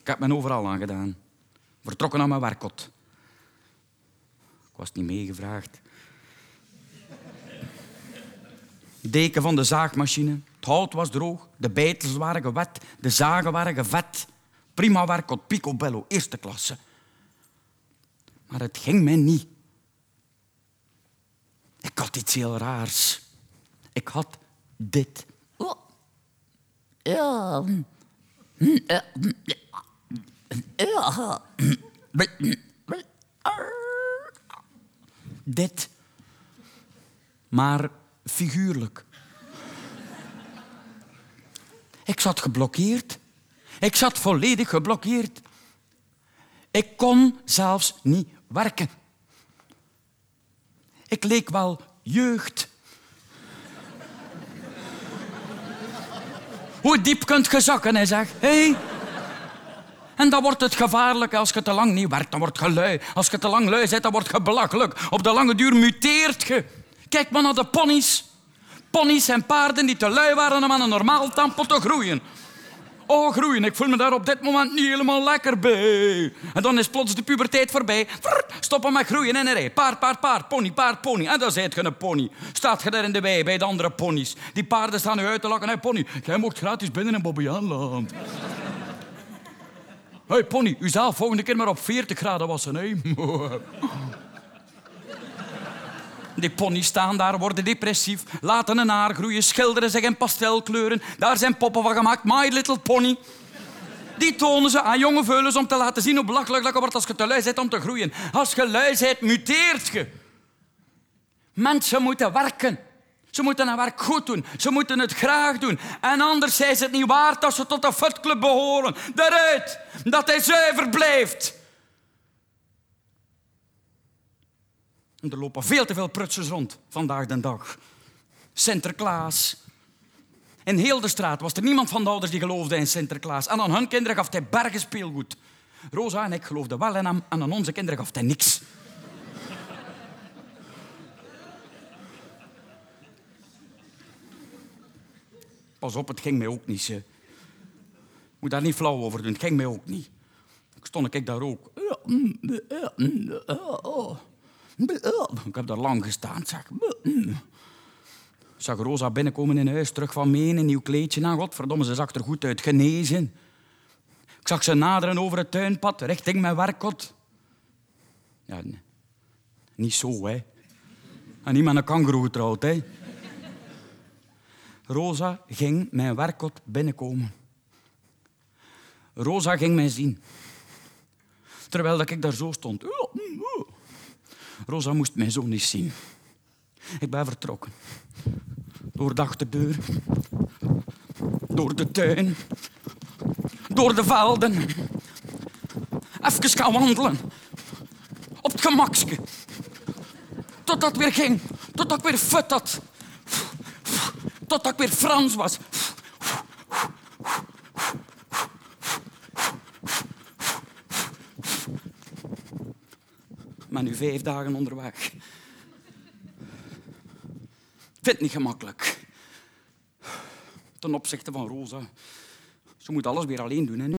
Ik heb me overal aangedaan. Vertrokken naar mijn werkkot. Ik was niet meegevraagd. Deken van de zaagmachine. Het hout was droog. De beitels waren gewet. De zagen waren gevet. Prima werkkot, picobello, eerste klasse. Maar het ging mij niet. Ik had iets heel raars. Ik had dit. Ja. Dit. Maar figuurlijk. Ik zat geblokkeerd. Ik zat volledig geblokkeerd. Ik kon zelfs niet werken. Ik leek wel jeugd. Hoe diep kunt je zakken, hè, zeg? Hey? En dan wordt het gevaarlijk als je te lang niet werkt. Dan word je lui. Als je te lang lui bent, dan word je belachelijk. Op de lange duur muteert je. Kijk maar naar de ponies. Ponies en paarden die te lui waren om aan een normaal tempo te groeien. Oh, groeien. Ik voel me daar op dit moment niet helemaal lekker bij. En dan is plots de puberteit voorbij. Stoppen met groeien in een rij. Paard, pony. En dan zijt je een pony. Staat je daar in de wei bij de andere ponies. Die paarden staan nu uit te lachen. Hé, pony, jij mocht gratis binnen in Bobbejaanland. Hé, pony, u zelf volgende keer maar op 40 graden wassen. Hè? Die ponies staan daar, worden depressief, laten een haar groeien, schilderen zich in pastelkleuren. Daar zijn poppen van gemaakt. My Little Pony. Die tonen ze aan jonge veulens om te laten zien hoe belachelijk dat wordt als je te lui bent om te groeien. Als je lui bent, muteert je. Mensen moeten werken. Ze moeten hun werk goed doen. Ze moeten het graag doen. En anders zijn ze het niet waard als ze tot de futclub behoren. Daaruit, dat hij zuiver blijft. En er lopen veel te veel prutsers rond, vandaag de dag. Sinterklaas. In heel de straat was er niemand van de ouders die geloofde in Sinterklaas. En aan hun kinderen gaf hij bergen speelgoed. Rosa en ik geloofden wel in hem en aan onze kinderen gaf hij niks. Pas op, het ging mij ook niet. Ze. Ik moet daar niet flauw over doen, het ging mij ook niet. Ik daar ook. Ik heb daar lang gestaan, zeg. Ik zag Rosa binnenkomen in huis, terug van Meen, een nieuw kleedje aan. Godverdomme, ze zag er goed uit, genezen. Ik zag ze naderen over het tuinpad, richting mijn werkkot. Ja, nee. Niet zo, hè. En niet met een kangoeroe getrouwd, hè. Rosa ging mijn werkkot binnenkomen. Rosa ging mij zien. Terwijl ik daar zo stond. Rosa moest mij zo niet zien. Ik ben vertrokken. Door de achterdeur. Door de tuin. Door de velden. Even gaan wandelen. Op het gemakske. Totdat het weer ging. Totdat ik weer fut had. Totdat ik weer Frans was. Maar nu 5 dagen onderweg. Ik vind het niet gemakkelijk. Ten opzichte van Rosa. Ze moet alles weer alleen doen, hè.